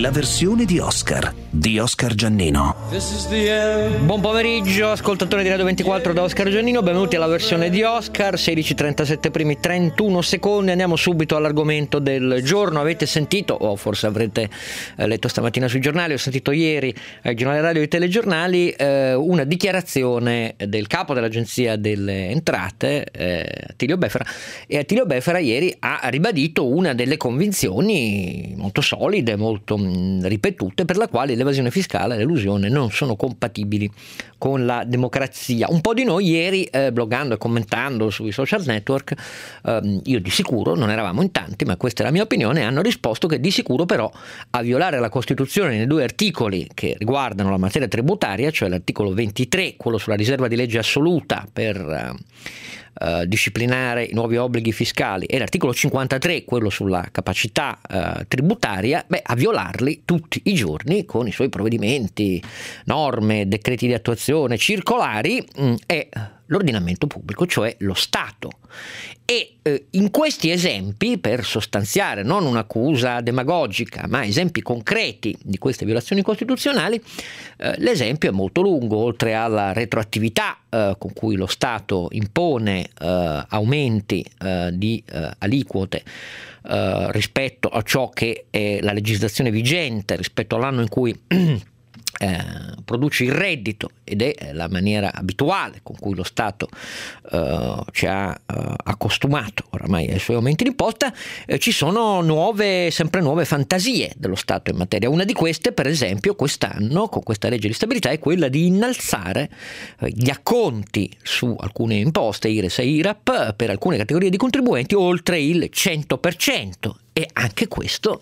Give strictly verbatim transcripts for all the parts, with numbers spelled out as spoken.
la versione di Oscar di Oscar Giannino. Buon pomeriggio ascoltatori di Radio ventiquattro da Oscar Giannino, benvenuti alla versione di Oscar. Sedici e trentasette primi trentuno secondi, andiamo subito all'argomento del giorno. Avete sentito, o forse avrete eh, letto stamattina sui giornali, ho sentito ieri ai giornali radio e ai telegiornali eh, una dichiarazione del capo dell'Agenzia delle Entrate, eh, Attilio Befera, e Attilio Befera ieri ha ribadito una delle convinzioni molto solide, molto mh, ripetute, per la quale l'evasione fiscale e l'elusione non sono compatibili con la democrazia. Un po' di noi ieri, eh, bloggando e commentando sui social network, ehm, io di sicuro, non eravamo in tanti, ma questa è la mia opinione, hanno risposto che di sicuro però a violare la Costituzione nei due articoli che riguardano la materia tributaria, cioè l'articolo ventitré, quello sulla riserva di legge assoluta per eh, Uh, disciplinare i nuovi obblighi fiscali, e l'articolo cinquantatré, quello sulla capacità uh, tributaria, beh, a violarli tutti i giorni con i suoi provvedimenti, norme, decreti di attuazione, circolari, mh, è l'ordinamento pubblico, cioè lo Stato. E eh, in questi esempi, per sostanziare non un'accusa demagogica, ma esempi concreti di queste violazioni costituzionali, eh, l'esempio è molto lungo. Oltre alla retroattività eh, con cui lo Stato impone eh, aumenti eh, di eh, aliquote eh, rispetto a ciò che è la legislazione vigente, rispetto all'anno in cui Eh, produce il reddito, ed è la maniera abituale con cui lo Stato eh, ci ha eh, accostumato oramai ai suoi aumenti di imposta, eh, ci sono nuove, sempre nuove fantasie dello Stato in materia. Una di queste, per esempio, quest'anno con questa legge di stabilità è quella di innalzare eh, gli acconti su alcune imposte I R E S e I R A P per alcune categorie di contribuenti oltre il cento per cento, e anche questo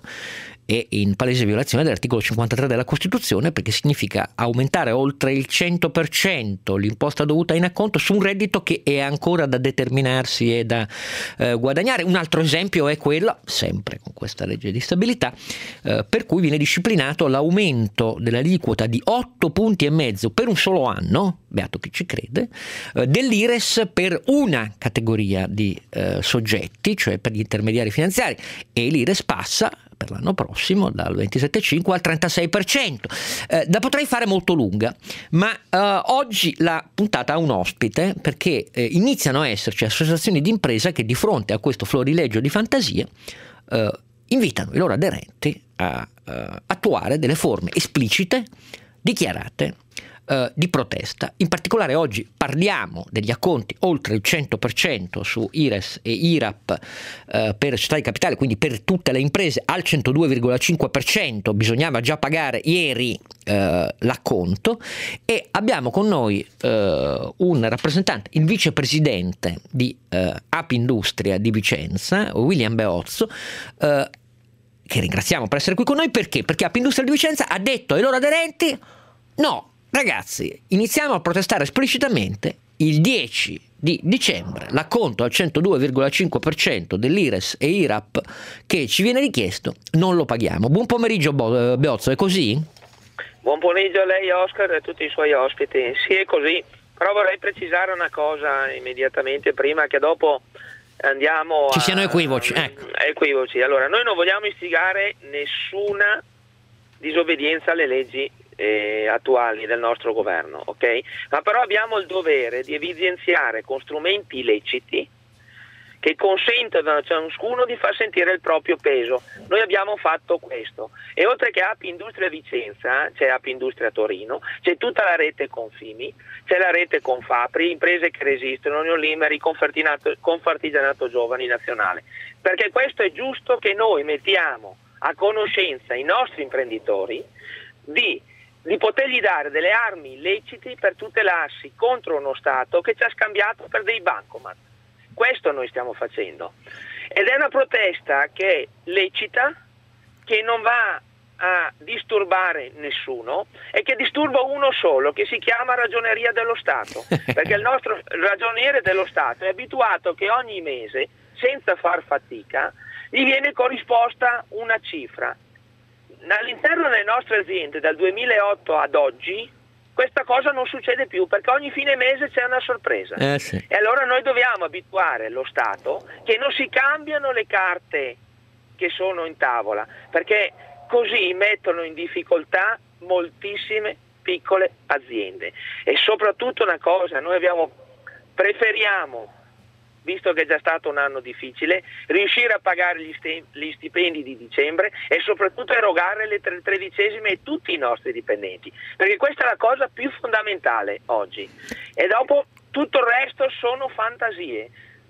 è in palese violazione dell'articolo cinquantatré della Costituzione, perché significa aumentare oltre il cento per cento l'imposta dovuta in acconto su un reddito che è ancora da determinarsi e da eh, guadagnare. Un altro esempio è quello, sempre con questa legge di stabilità, eh, per cui viene disciplinato l'aumento dell'aliquota di otto punti e mezzo per un solo anno, beato chi ci crede, eh, dell'I R E S per una categoria di eh, soggetti, cioè per gli intermediari finanziari, e l'I R E S passa per l'anno prossimo dal ventisette virgola cinque al trentasei per cento. Eh, la potrei fare molto lunga, ma eh, oggi la puntata ha un ospite, perché eh, iniziano a esserci associazioni di impresa che di fronte a questo florilegio di fantasie eh, invitano i loro aderenti a eh, attuare delle forme esplicite, dichiarate, Uh, di protesta. In particolare oggi parliamo degli acconti oltre il cento per cento su I R E S e I R A P uh, per società di capitale, quindi per tutte le imprese al centodue virgola cinque per cento bisognava già pagare ieri uh, l'acconto, e abbiamo con noi uh, un rappresentante, il vicepresidente di uh, A P Industria di Vicenza, William Beozzo, uh, che ringraziamo per essere qui con noi. Perché? Perché A P Industria di Vicenza ha detto ai loro aderenti: no, ragazzi, iniziamo a protestare esplicitamente il dieci di dicembre. L'acconto al centodue virgola cinque per cento dell'I R E S e I R A P che ci viene richiesto non lo paghiamo. Buon pomeriggio Beozzo, è così? Buon pomeriggio a lei Oscar e a tutti i suoi ospiti. Sì, è così, però vorrei precisare una cosa immediatamente prima che dopo andiamo ci a... siano equivoci, ecco. Equivoci. Allora, noi non vogliamo istigare nessuna disobbedienza alle leggi Eh, attuali del nostro governo, ok? Ma però abbiamo il dovere di evidenziare con strumenti leciti che consentono a ciascuno di far sentire il proprio peso. Noi abbiamo fatto questo, e oltre che A P Industria Vicenza c'è A P Industria Torino, c'è tutta la rete Confimi, c'è la rete Confapri, imprese che resistono, Neolimeri, Confartigianato, Confartigianato Giovani Nazionale, perché questo è giusto che noi mettiamo a conoscenza i nostri imprenditori di di potergli dare delle armi illeciti per tutelarsi contro uno Stato che ci ha scambiato per dei bancomat. Questo noi stiamo facendo, ed è una protesta che è lecita, che non va a disturbare nessuno e che disturba uno solo, che si chiama Ragioneria dello Stato, perché il nostro ragioniere dello Stato è abituato che ogni mese, senza far fatica, gli viene corrisposta una cifra. All'interno delle nostre aziende dal duemilaotto ad oggi questa cosa non succede più, perché ogni fine mese c'è una sorpresa. Eh sì. E allora noi dobbiamo abituare lo Stato che non si cambiano le carte che sono in tavola, perché così mettono in difficoltà moltissime piccole aziende. E soprattutto una cosa, noi abbiamo, preferiamo, visto che è già stato un anno difficile, riuscire a pagare gli, st- gli stipendi di dicembre e soprattutto erogare le tre- tredicesime a tutti i nostri dipendenti, perché questa è la cosa più fondamentale oggi, e dopo tutto il resto sono fantasie.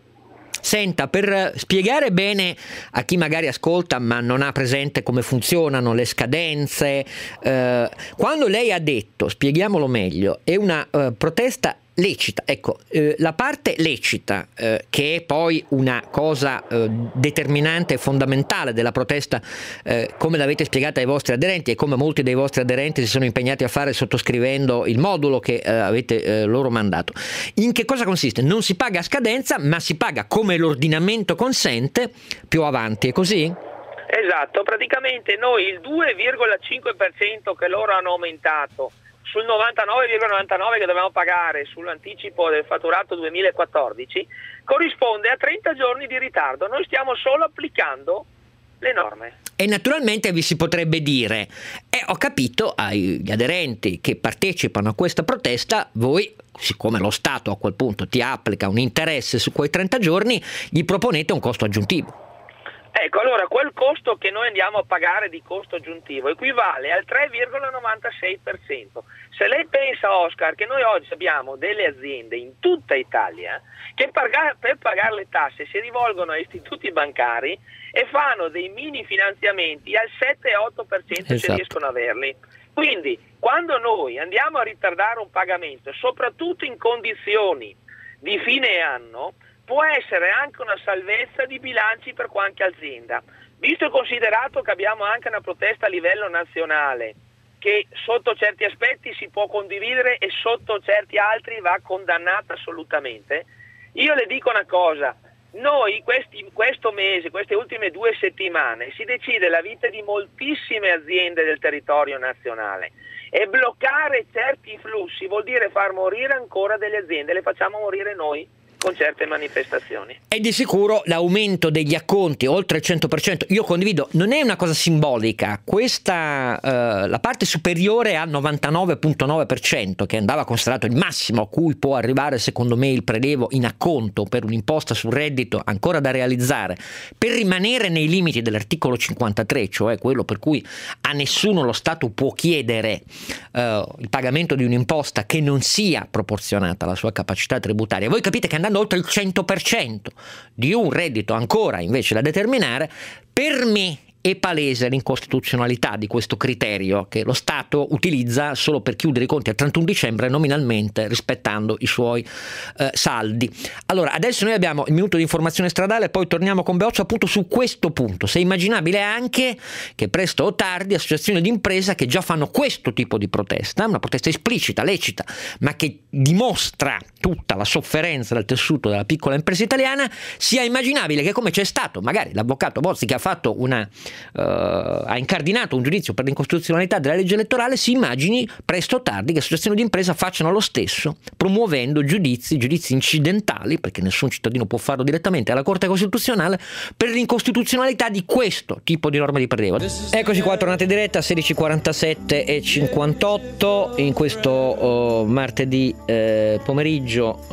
Senta, per spiegare bene a chi magari ascolta ma non ha presente come funzionano le scadenze, eh, quando lei ha detto, spieghiamolo meglio, è una eh, protesta lecita, ecco, eh, la parte lecita, eh, che è poi una cosa eh, determinante e fondamentale della protesta, eh, come l'avete spiegata ai vostri aderenti e come molti dei vostri aderenti si sono impegnati a fare sottoscrivendo il modulo che eh, avete eh, loro mandato. In che cosa consiste? Non si paga a scadenza, ma si paga come l'ordinamento consente più avanti, è così? Esatto, praticamente noi il due virgola cinque per cento che loro hanno aumentato sul novantanove virgola novantanove che dobbiamo pagare sull'anticipo del fatturato duemilaquattordici corrisponde a trenta giorni di ritardo. Noi stiamo solo applicando le norme. E naturalmente vi si potrebbe dire, eh, ho capito, agli aderenti che partecipano a questa protesta, voi, siccome lo Stato a quel punto ti applica un interesse su quei trenta giorni, gli proponete un costo aggiuntivo. Ecco, allora quel costo che noi andiamo a pagare di costo aggiuntivo equivale al tre virgola novantasei per cento. Se lei pensa, Oscar, che noi oggi abbiamo delle aziende in tutta Italia che per pagare le tasse si rivolgono a istituti bancari e fanno dei mini finanziamenti al sette otto per cento, esatto, se riescono a averli. Quindi quando noi andiamo a ritardare un pagamento, soprattutto in condizioni di fine anno, può essere anche una salvezza di bilanci per qualche azienda. Visto e considerato che abbiamo anche una protesta a livello nazionale che sotto certi aspetti si può condividere e sotto certi altri va condannata assolutamente, io le dico una cosa, noi questi, questo mese, queste ultime due settimane, si decide la vita di moltissime aziende del territorio nazionale e bloccare certi flussi vuol dire far morire ancora delle aziende, le facciamo morire noi con certe manifestazioni. E di sicuro l'aumento degli acconti oltre il cento per cento, io condivido, non è una cosa simbolica, questa eh, la parte superiore al novantanove virgola nove per cento che andava considerato il massimo a cui può arrivare secondo me il prelievo in acconto per un'imposta sul reddito ancora da realizzare, per rimanere nei limiti dell'articolo cinquantatré, cioè quello per cui a nessuno lo Stato può chiedere eh, il pagamento di un'imposta che non sia proporzionata alla sua capacità tributaria. Voi capite che andando oltre il cento per cento di un reddito ancora invece da determinare, per me è palese l'incostituzionalità di questo criterio che lo Stato utilizza solo per chiudere i conti al trentuno dicembre nominalmente rispettando i suoi eh, saldi. Allora adesso noi abbiamo il minuto di informazione stradale, poi torniamo con Beoccio appunto su questo punto. Se è immaginabile anche che presto o tardi associazioni di impresa che già fanno questo tipo di protesta, una protesta esplicita, lecita, ma che dimostra tutta la sofferenza del tessuto della piccola impresa italiana, sia immaginabile che, come c'è stato magari l'avvocato Bozzi che ha fatto una Uh, ha incardinato un giudizio per l'incostituzionalità della legge elettorale, si immagini presto o tardi che associazioni di impresa facciano lo stesso, promuovendo giudizi, giudizi incidentali, perché nessun cittadino può farlo direttamente, alla Corte Costituzionale per l'incostituzionalità di questo tipo di norma di prelievo. Eccoci qua, tornate in diretta, sedici e quarantasette e cinquantotto in questo uh, martedì eh, pomeriggio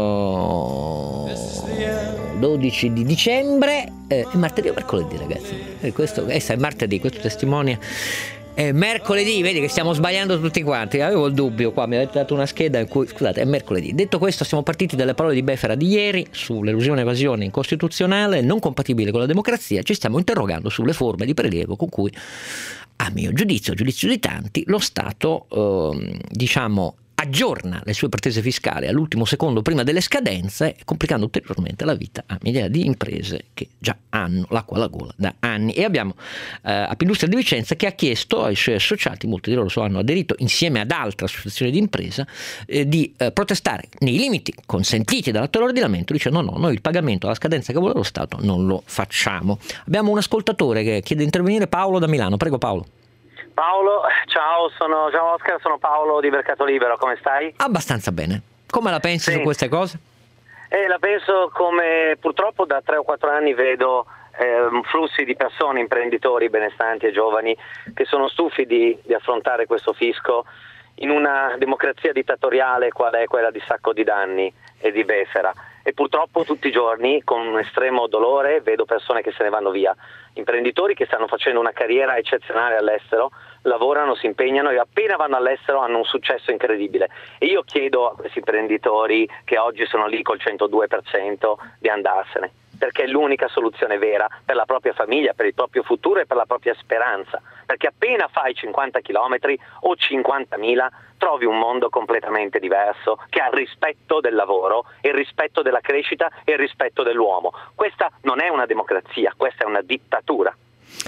uh, dodici di dicembre. Eh, è martedì o mercoledì, ragazzi? Eh, questo eh, è martedì, questo testimonia. È mercoledì, vedi che stiamo sbagliando tutti quanti. Avevo il dubbio qua, mi avete dato una scheda in cui, scusate, è mercoledì. Detto questo, siamo partiti dalle parole di Befera di ieri sull'elusione e evasione incostituzionale non compatibile con la democrazia. Ci stiamo interrogando sulle forme di prelievo con cui, a mio giudizio, a giudizio di tanti, lo Stato, eh, diciamo, aggiorna le sue pretese fiscali all'ultimo secondo prima delle scadenze, complicando ulteriormente la vita a migliaia di imprese che già hanno l'acqua alla gola da anni. E abbiamo eh, Apindustria di Vicenza che ha chiesto ai suoi associati, molti di loro so, hanno aderito insieme ad altre associazioni di impresa, eh, di eh, protestare nei limiti consentiti dall'attuale ordinamento, dicendo no, no, noi il pagamento alla scadenza che vuole lo Stato non lo facciamo. Abbiamo un ascoltatore che chiede di intervenire, Paolo da Milano. Prego Paolo. Paolo, ciao, sono ciao Oscar, sono Paolo di Mercato Libero, come stai? Abbastanza bene. Come la pensi sì. su queste cose? Eh, la penso come purtroppo da tre o quattro anni vedo eh, flussi di persone, imprenditori benestanti e giovani che sono stufi di, di affrontare questo fisco in una democrazia dittatoriale qual è quella di Sacco di Danni e di Befera. E purtroppo tutti i giorni con un estremo dolore vedo persone che se ne vanno via, imprenditori che stanno facendo una carriera eccezionale all'estero, lavorano, si impegnano e appena vanno all'estero hanno un successo incredibile. E io chiedo a questi imprenditori che oggi sono lì col centodue per cento di andarsene, perché è l'unica soluzione vera per la propria famiglia, per il proprio futuro e per la propria speranza, perché appena fai cinquanta chilometri o cinquantamila trovi un mondo completamente diverso che ha il rispetto del lavoro, il rispetto della crescita e il rispetto dell'uomo. Questa non è una democrazia, questa è una dittatura.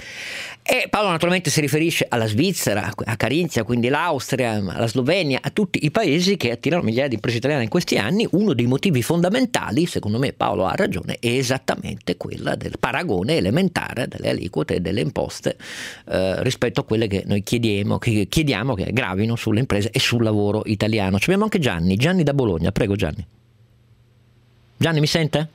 E Paolo naturalmente si riferisce alla Svizzera, a Carinzia, quindi l'Austria, alla Slovenia, a tutti i paesi che attirano migliaia di imprese italiane in questi anni. Uno dei motivi fondamentali, secondo me Paolo ha ragione, è esattamente quella del paragone elementare delle aliquote e delle imposte eh, rispetto a quelle che noi chiediamo che, chiediamo che gravino sulle imprese e sul lavoro italiano. Ci abbiamo anche Gianni, Gianni da Bologna, prego Gianni. Gianni mi sente?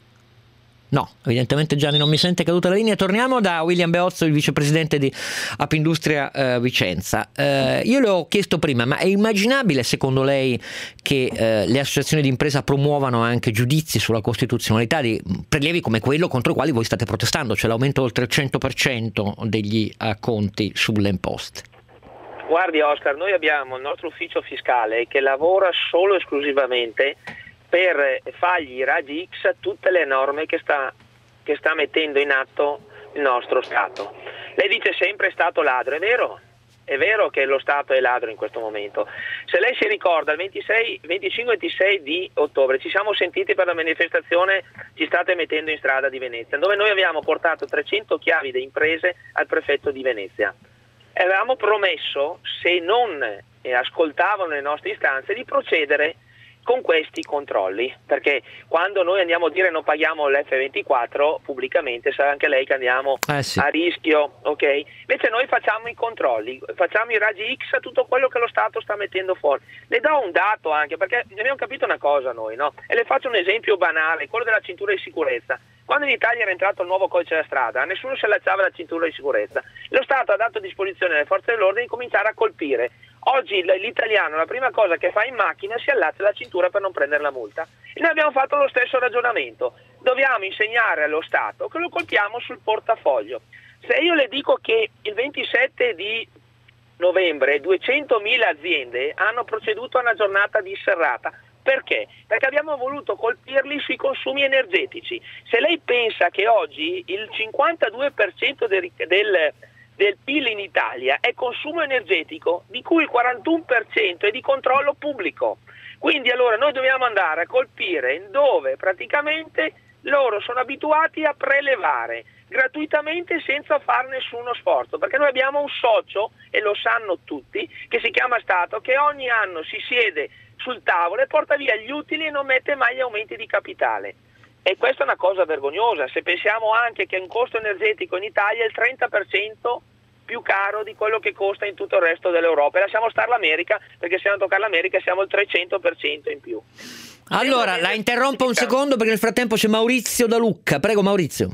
No, evidentemente Gianni non mi sente, è caduta la linea. Torniamo da William Beozzo, il vicepresidente di Apindustria eh, Vicenza. Eh, io le ho chiesto prima, ma è immaginabile secondo lei che eh, le associazioni di impresa promuovano anche giudizi sulla costituzionalità di prelievi come quello contro i quali voi state protestando, cioè l'aumento oltre il cento per cento degli acconti sulle imposte? Guardi Oscar, noi abbiamo il nostro ufficio fiscale che lavora solo e esclusivamente per fargli i raggi X a tutte le norme che sta, che sta mettendo in atto il nostro Stato. Lei dice sempre Stato ladro, è vero? È vero che lo Stato è ladro in questo momento. Se lei si ricorda, il ventisei, venticinque e ventisei di ottobre ci siamo sentiti per la manifestazione Ci state mettendo in strada di Venezia, dove noi abbiamo portato trecento chiavi di imprese al prefetto di Venezia. E avevamo promesso, se non ascoltavano le nostre istanze, di procedere con questi controlli, perché quando noi andiamo a dire non paghiamo l'F ventiquattro pubblicamente, sa anche lei che andiamo eh sì. a rischio, ok? Invece noi facciamo i controlli, facciamo i raggi X a tutto quello che lo Stato sta mettendo fuori. Le do un dato anche, perché abbiamo capito una cosa noi, no? E le faccio un esempio banale, quello della cintura di sicurezza. Quando in Italia era entrato il nuovo codice della strada, nessuno si allacciava la cintura di sicurezza. Lo Stato ha dato a disposizione alle forze dell'ordine di cominciare a colpire. Oggi l'italiano la prima cosa che fa in macchina si allaccia la cintura per non prendere la multa. E noi abbiamo fatto lo stesso ragionamento. Dobbiamo insegnare allo Stato che lo colpiamo sul portafoglio. Se io le dico che il ventisette di novembre duecentomila aziende hanno proceduto a una giornata di serrata, perché? Perché abbiamo voluto colpirli sui consumi energetici. Se lei pensa che oggi il cinquantadue per cento del, del, del P I L in Italia è consumo energetico, di cui il quarantuno per cento è di controllo pubblico. Quindi allora noi dobbiamo andare a colpire dove praticamente loro sono abituati a prelevare gratuitamente senza fare nessuno sforzo, perché noi abbiamo un socio, e lo sanno tutti, che si chiama Stato, che ogni anno si siede sul tavolo e porta via gli utili e non mette mai gli aumenti di capitale. E questa è una cosa vergognosa, se pensiamo anche che un costo energetico in Italia è il trenta per cento più caro di quello che costa in tutto il resto dell'Europa. E lasciamo stare l'America, perché se non toccare l'America siamo il trecento per cento in più. Allora, la interrompo un secondo perché nel frattempo c'è Maurizio da Lucca. Prego Maurizio.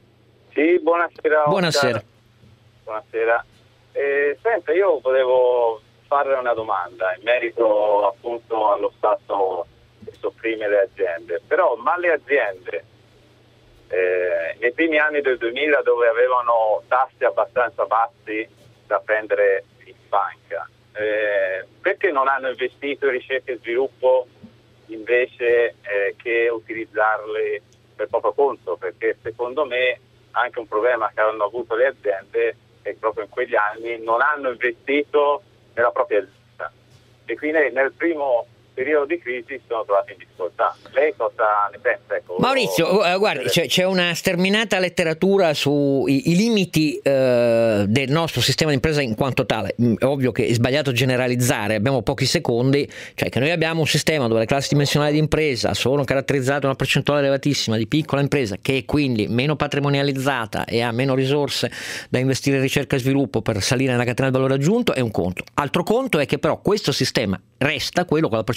Sì, buonasera. Buonasera. Buonasera. Eh, senta, io volevo farle una domanda in merito appunto allo Stato che sopprime le aziende, però ma le aziende eh, nei primi anni del duemila, dove avevano tassi abbastanza bassi da prendere in banca, eh, perché non hanno investito in ricerca e sviluppo invece eh, che utilizzarle per proprio conto? Perché secondo me anche un problema che hanno avuto le aziende è che proprio in quegli anni non hanno investito nella propria azienda e quindi nel primo periodo di crisi si sono trovati in difficoltà. Lei cosa ne pensa? Ecco, Maurizio, uh, guardi, c'è, c'è una sterminata letteratura sui i limiti uh, del nostro sistema di impresa in quanto tale. È ovvio che è sbagliato generalizzare, abbiamo pochi secondi, cioè che noi abbiamo un sistema dove le classi dimensionali di impresa sono caratterizzate da una percentuale elevatissima di piccola impresa, che è quindi meno patrimonializzata e ha meno risorse da investire in ricerca e sviluppo per salire nella catena del valore aggiunto, è un conto. Altro conto è che però questo sistema resta quello con la percentuale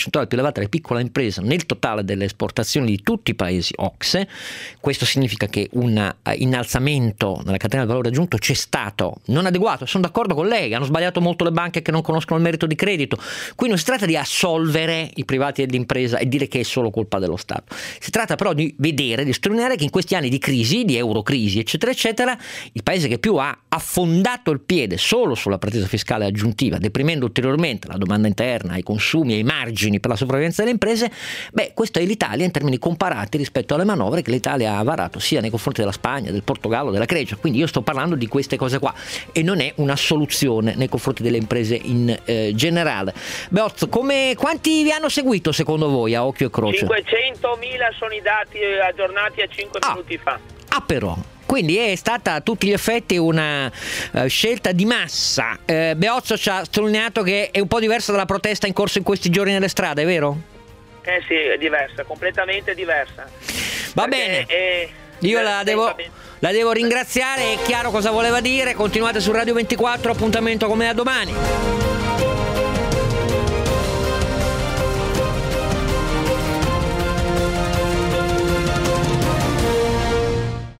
percentuale più elevata delle piccole imprese nel totale delle esportazioni di tutti i paesi O C S E. Questo significa che un innalzamento nella catena del valore aggiunto c'è stato, non adeguato. Sono d'accordo con lei, hanno sbagliato molto le banche che non conoscono il merito di credito. Qui non si tratta di assolvere i privati dell'impresa e dire che è solo colpa dello Stato, si tratta però di vedere, di sottolineare che in questi anni di crisi, di eurocrisi eccetera eccetera, il paese che più ha affondato il piede solo sulla pretesa fiscale aggiuntiva, deprimendo ulteriormente la domanda interna, i consumi e i margini per la sopravvivenza delle imprese, beh, questa è l'Italia in termini comparati rispetto alle manovre che l'Italia ha varato sia nei confronti della Spagna, del Portogallo, della Grecia. Quindi io sto parlando di queste cose qua e non è una soluzione nei confronti delle imprese in eh, generale. Beozzo, come, quanti vi hanno seguito secondo voi a occhio e croce? cinquecentomila sono i dati aggiornati a cinque ah. minuti fa. Ah però, quindi è stata a tutti gli effetti una uh, scelta di massa. eh, Beozzo ci ha sottolineato che è un po' diversa dalla protesta in corso in questi giorni nelle strade, è vero? Eh sì, è diversa, completamente diversa. Va Perché bene, è, io la devo, la devo ringraziare, è chiaro cosa voleva dire. Continuate su Radio ventiquattro, appuntamento come da domani.